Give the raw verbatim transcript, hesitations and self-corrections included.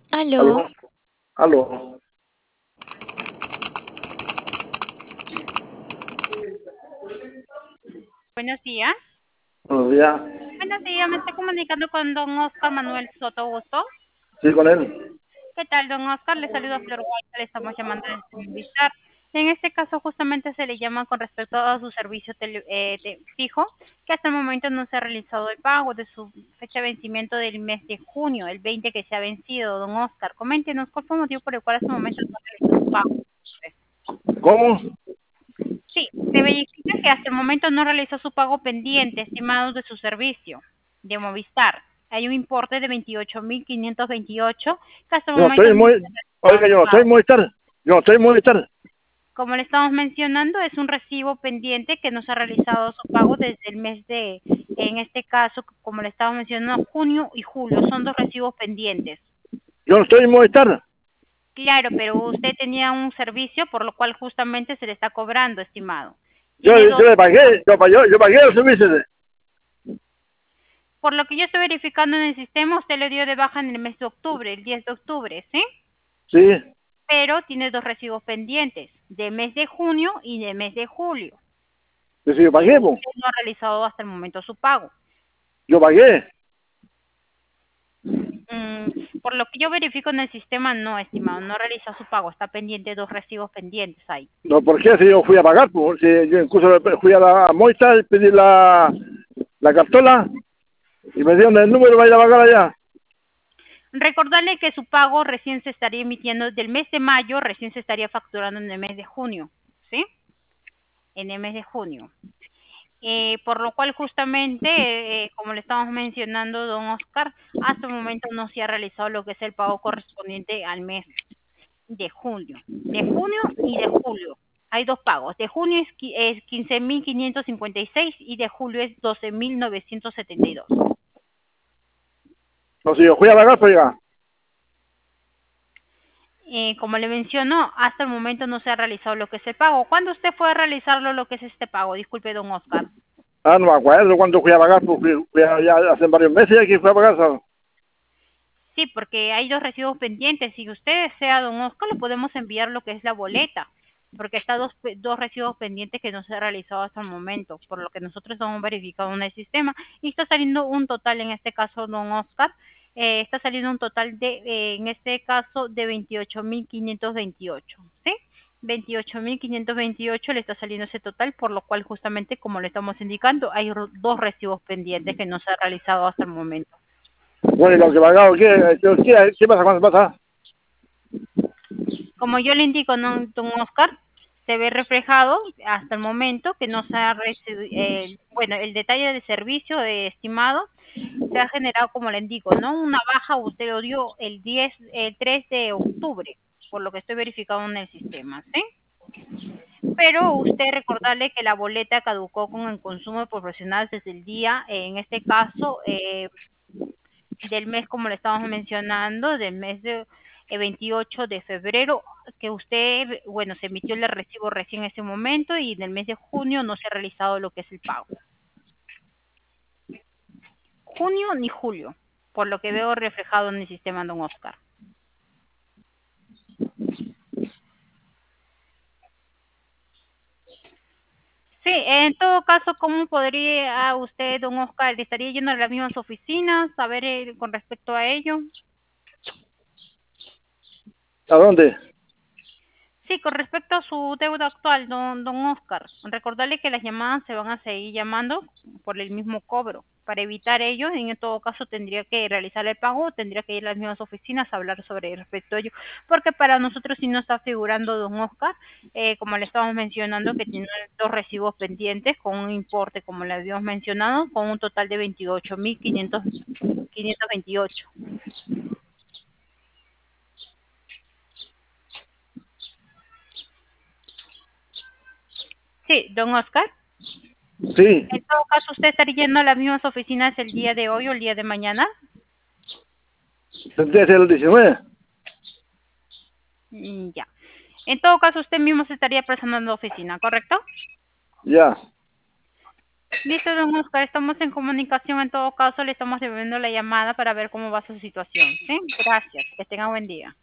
Aló, Aló, aló. Buenos días. Buenos días. Buenos días, me estoy comunicando con don Oscar Manuel Soto Busto. Sí, con él. ¿Qué tal, don Oscar? Le saludo a Flor White, le estamos llamando desde Movistar. En este caso, justamente se le llama con respecto a su servicio tele- eh, de- fijo, que hasta el momento no se ha realizado el pago de su fecha de vencimiento del mes de junio, el veinte que se ha vencido, don Oscar. Coméntenos cuál fue el motivo por el cual hasta el momento no ha realizado su pago. ¿Cómo? Sí, se verifica que hasta el momento no realizó su pago pendiente, estimado de su servicio de Movistar. Hay un importe de veintiocho mil quinientos veintiocho que hasta el Yo no momento estoy no se muy... ha Oiga, realizado yo su no estoy pago. muy tarde. Yo no estoy muy tarde. Como le estamos mencionando, es un recibo pendiente que no se ha realizado su pago desde el mes de, en este caso, como le estamos mencionando, junio y julio. Son dos recibos pendientes. Yo no estoy muy tarde. Claro, pero usted tenía un servicio por lo cual justamente se le está cobrando, estimado. Yo, Tiene yo dos. le pagué, yo, pa- yo, yo pagué el servicio. de- Por lo que yo estoy verificando en el sistema, usted le dio de baja en el mes de octubre, el diez de octubre, ¿sí? Sí, Pero tiene dos recibos pendientes, de mes de junio y de mes de julio. yo sí, yo Y pagué, po. usted no ha realizado hasta el momento su pago. Yo pagué. Mm, por lo que yo verifico en el sistema, no, estimado, no realizó su pago, está pendiente dos recibos pendientes ahí. No, ¿por qué? Si yo fui a pagar, po. Si yo incluso fui a la Moita y pedí la, la cartola y me dieron el número para ir a pagar allá. Recordarle que su pago recién se estaría emitiendo del mes de mayo, recién se estaría facturando en el mes de junio, ¿sí? En el mes de junio. Eh, por lo cual justamente, eh, como le estamos mencionando, don Oscar, hasta el momento no se ha realizado lo que es el pago correspondiente al mes de junio, de junio y de julio. Hay dos pagos, de junio es, qui- es quince mil quinientos cincuenta y seis y de julio es doce mil novecientos setenta y dos. No, si yo fui a pagar, pues ya. Eh, como le menciono, hasta el momento no se ha realizado lo que es el pago. ¿Cuándo usted fue a realizarlo lo que es este pago? Disculpe, don Oscar. Ah, no me acuerdo cuándo fui a pagar, pues fui, fui a- ya hace varios meses ya que fui a pagar, ¿sabes? Sí, porque hay dos recibos pendientes. Si usted desea, don Oscar, le podemos enviar lo que es la boleta, porque está dos, pe- dos recibos pendientes que no se ha realizado hasta el momento, por lo que nosotros hemos verificado en el sistema. Y está saliendo un total, en este caso, don Oscar, eh, está saliendo un total de, eh, en este caso, de veintiocho mil quinientos veintiocho, ¿sí? veintiocho mil quinientos veintiocho le está saliendo ese total, por lo cual justamente, como le estamos indicando, hay ro- dos recibos pendientes que no se ha realizado hasta el momento. Bueno, y lo que he pagado, ¿qué, qué, qué, qué pasa? ¿Cuándo pasa? Como yo le indico, ¿no, don Oscar? Se ve reflejado hasta el momento que no se ha recibido, bueno, el detalle de servicio eh, estimado se ha generado, como le indico, ¿no? Una baja usted lo dio el diez, el tres de octubre, por lo que estoy verificando en el sistema, ¿sí? Pero usted recordarle que la boleta caducó con el consumo profesional desde el día, eh, en este caso, eh, del mes, como le estábamos mencionando, del mes de eh, veintiocho de febrero, que usted, bueno, se emitió el recibo recién en ese momento y en el mes de junio no se ha realizado lo que es el pago. Junio ni julio, por lo que veo reflejado en el sistema, don Oscar. Sí, en todo caso, ¿cómo podría usted, don Oscar, estaría yendo a las mismas oficinas, a ver eh, con respecto a ello? ¿A dónde? Sí, con respecto a su deuda actual, don, don Oscar, recordarle que las llamadas se van a seguir llamando por el mismo cobro. Para evitar ello, en todo caso tendría que realizar el pago, tendría que ir a las mismas oficinas a hablar sobre respecto a ello, porque para nosotros sí no está figurando don Oscar, eh, como le estábamos mencionando, que tiene dos recibos pendientes con un importe, como le habíamos mencionado, con un total de veintiocho mil quinientos veintiocho. Sí, don Oscar. Sí, En todo caso, ¿usted estaría yendo a las mismas oficinas el día de hoy o el día de mañana? tendría que ser el diecinueve. Mm, ya. En todo caso, usted mismo se estaría presentando en la oficina, ¿correcto? Ya. Listo, don Oscar, estamos en comunicación. En todo caso, le estamos devolviendo la llamada para ver cómo va su situación. ¿Sí? Gracias. Que tenga buen día.